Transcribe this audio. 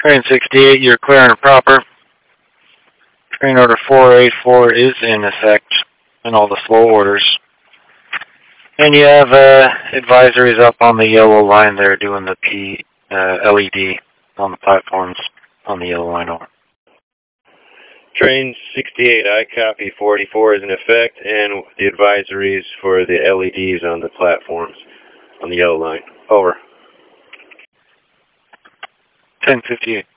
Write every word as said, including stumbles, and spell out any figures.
Train sixty-eight, you're clear and proper. Train order four eighty-four is in effect in all the flow orders. And you have uh, advisories up on the yellow line there doing the P uh, L E D on the platforms on the yellow line over. Train sixty-eight, I copy. forty-four is in effect, and the advisories for the L E Ds on the platforms on the yellow line. Over. ten fifty-eight.